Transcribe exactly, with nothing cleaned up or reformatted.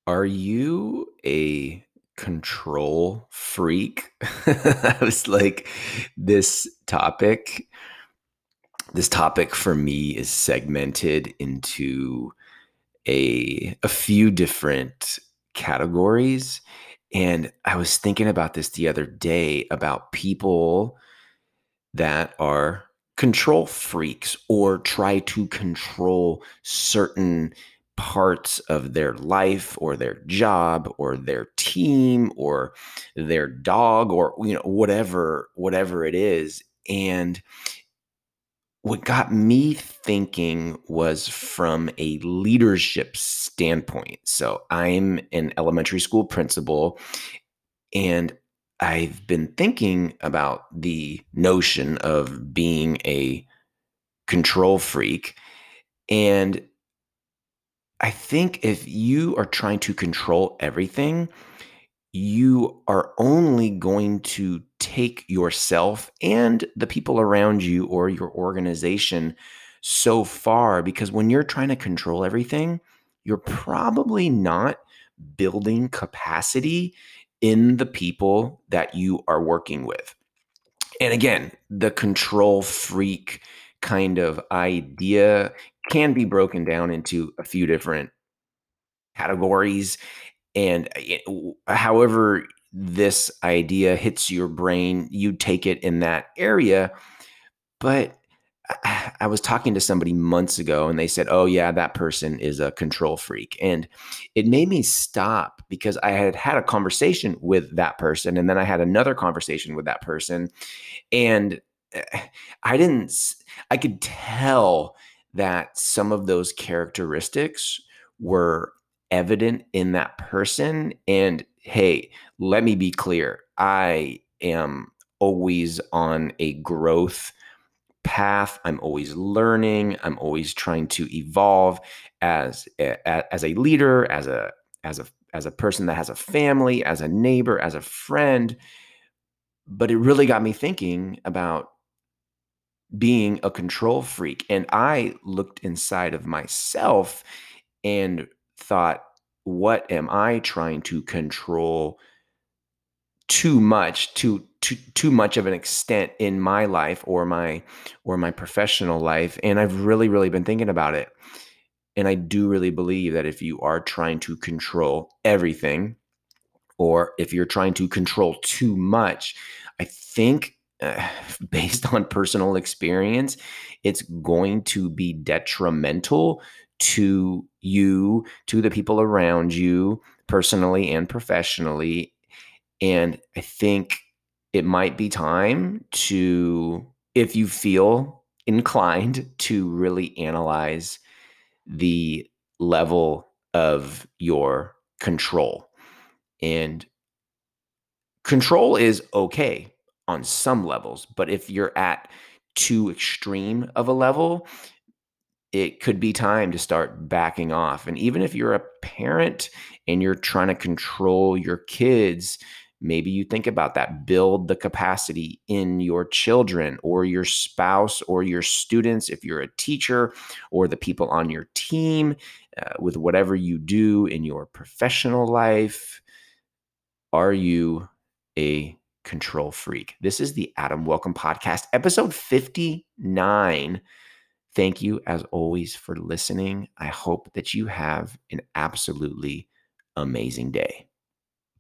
Are you a control freak? I was like, this topic, this topic for me is segmented into a a few different categories. And I was thinking about this the other day about people that are control freaks or try to control certain parts of their life or their job or their team or their dog or you know whatever whatever it is. And what got me thinking was from a leadership standpoint. So I'm an elementary school principal, and I've been thinking about the notion of being a control freak. And I think if you are trying to control everything, you are only going to take yourself and the people around you or your organization so far, because when you're trying to control everything, you're probably not building capacity in the people that you are working with. And again, the control freak kind of idea can be broken down into a few different categories. And it, however this idea hits your brain, you take it in that area. But I, I was talking to somebody months ago and they said, oh, yeah, that person is a control freak. And it made me stop because I had had a conversation with that person. And then I had another conversation with that person. And eh, I didn't, I could tell that some of those characteristics were evident in that person. And hey, let me be clear. I am always on a growth path. I'm always learning. I'm always trying to evolve as a, as a leader, as a as a as a person that has a family, as a neighbor, as a friend. But it really got me thinking about being a control freak. And I looked inside of myself and thought, what am I trying to control too much, too too too much of an extent in my life or my or my professional life? And I've really, really been thinking about it. And I do really believe that if you are trying to control everything, or if you're trying to control too much, I think uh, based on personal experience, it's going to be detrimental to you, to the people around you, personally and professionally. And I think it might be time to, if you feel inclined to really analyze the level of your control. And control is okay on some levels, but if you're at too extreme of a level, it could be time to start backing off. And even if you're a parent and you're trying to control your kids, maybe you think about that. Build the capacity in your children or your spouse or your students, if you're a teacher, or the people on your team, uh, with whatever you do in your professional life. Are you a control freak? This is the Adam Welcome Podcast, episode fifty-nine. Thank you, as always, for listening. I hope that you have an absolutely amazing day.